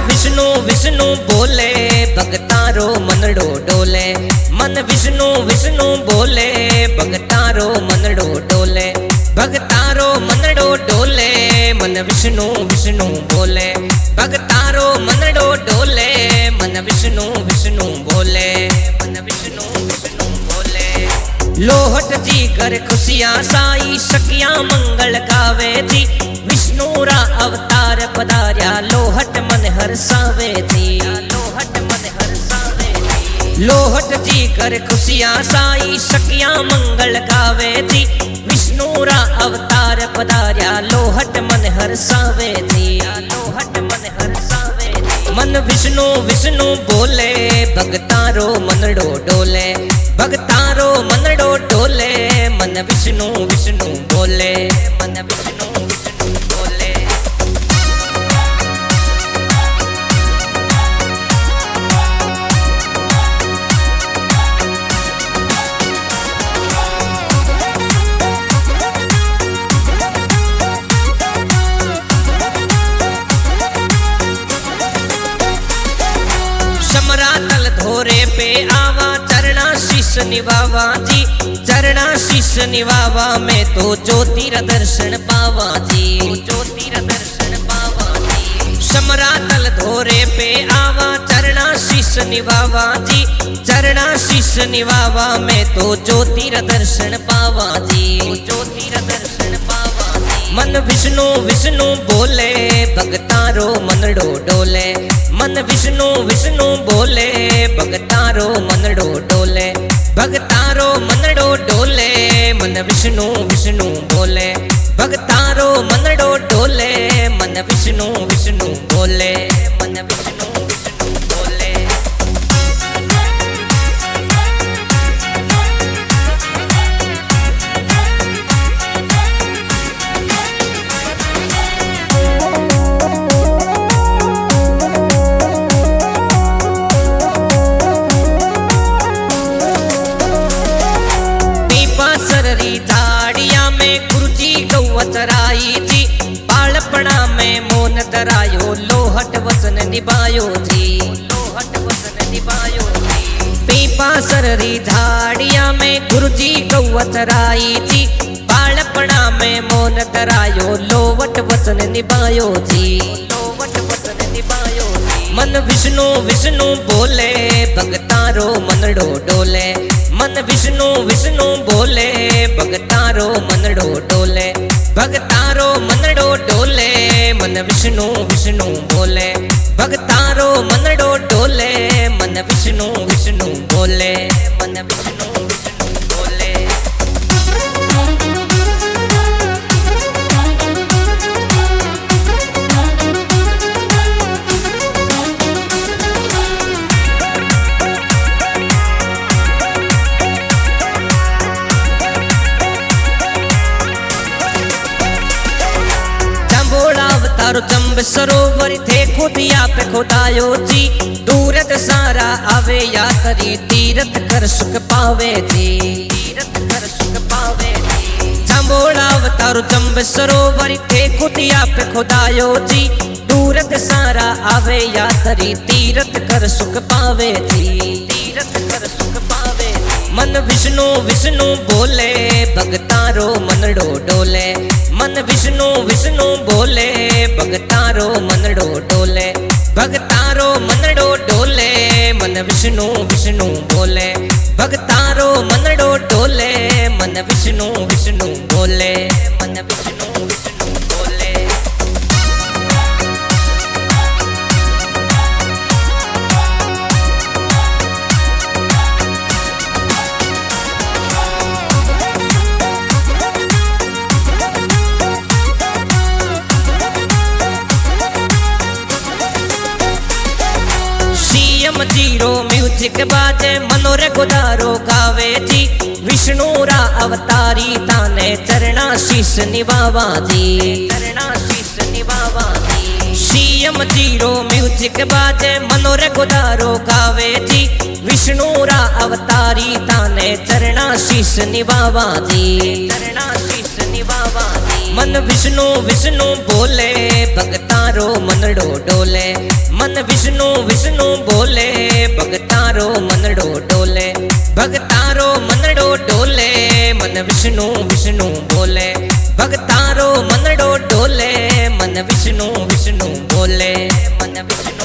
विष्णु विष्णु बोले भगतारो मनड़ो डोले। मन विष्णु विष्णु बोले भगतारो मनड़ो डोले। भगतारो मनड़ो डोले मन विष्णु विष्णु बोले। भगतारो मनड़ो डोले मन विष्णु विष्णु बोले। मन विष्णु विष्णु बोले। लोहट जी कर खुशियां साई सखिया मंगल गावे थी। विष्णु रा अवतार पधार्या लोहट मन हरसावे थी। लोहट मन हरसावे थी। लोहट जी कर खुशियां साई सखिया मंगल गावे थी। विष्णु रा अवतार पधार्या लोहट मन हरसावे थी। लोहट मन हरसावे थी। मन विष्णु विष्णु बोले भगतारो मनड़ो डोले। भगतारो मनड़ो डोले मन विष्णु विष्णु बोले। मन विष्णु विष्णु बोले। समरातल धोरे पे आवा चरणा शीश निवावा जी। चरणा शीश निवावा में तो ज्योतिर दर्शन पावा जी। ज्योतिर दर्शन पावा जी। समरातल धोरे पे आवा चरणा शीश निवावा जी। चरणा शीश निवावा में तो ज्योतिर दर्शन पावा जी। ज्योतिर दर्शन पावा जी। मन विष्णु विष्णु बोले भगतारो मनड़ो डोले। मन विष्णु विष्णु बोले भगतारो मनड़ो डोले। भगतारो मनड़ो डोले मन विष्णु विष्णु बोले। भगतारो मनड़ो डोले मन विष्णु विष्णु बोले। मन विष्णु विष्णु बोले। झाड़िया में गुरुजी गौवतराई थी। बालपणा में मौन धरायो लोहट वचन निभायो जी। लोहट वचन निभायो जी। पीपा सररी झाड़िया में गुरुजी गौवतराई थी। बालपणा में मौन धरायो लोहट वचन निभायो जी। लोहट वचन निभायो जी। मन विष्णु विष्णु बोले भगतारो मनड़ो डोले। मन विष्णु विष्णु बोले भगतारो मनड़ो डोले। भगतारो मनड़ो डोले मन विष्णु विष्णु बोले। भगतारो मनड़ो डोले मन विष्णु विष्णु बोले। मन विष्णु विष्णु बोले। तारो जंब सरोवर थे खुदिया पे खुदायो जी। दूरत सारा आवे या करी तीरथ कर सुख पावे जी। तीरथ कर सुख पावे जी। जंबोला तारो जंब सरोवर थे खुदिया पे खुदायो जी। दूरत सारा आवे या करी तीरथ कर सुख पावे जी। तीरथ कर सुख पावे जी। मन विष्णु विष्णु बोले भगतारो मनड़ो डोले। मन विष्णु विष्णु बोले भगतारो मनड़ो डोले। भगतारो मनड़ो डोले मन विष्णु विष्णु बोले। भगतारो मनड़ो डोले मन विष्णु विष्णु बोले। मन विष्णु विष्णु बोले। जीरो म्यूजिक बाजे मनोरे गुदारो गावे जी। विष्णु रा अवतारी ताने चरणा शीश निभावा जी। चरणा शीश निभावा जी। सीएम जीरो म्यूजिक बाजे मनोरे गुदारो गावे जी। विष्णु रा अवतारी ताने चरणा शीश निभावा जी। चरणा शीश निभावा जी। मन विष्णु विष्णु बोले भगतारो मनड़ो डोले मन विष्णु विष्णु बोले भगतारो मनड़ो डोले भगतारो मनड़ो डोले मन विष्णु विष्णु बोले भगतारो मनड़ो डोले मन विष्णु विष्णु बोले मन विष्णु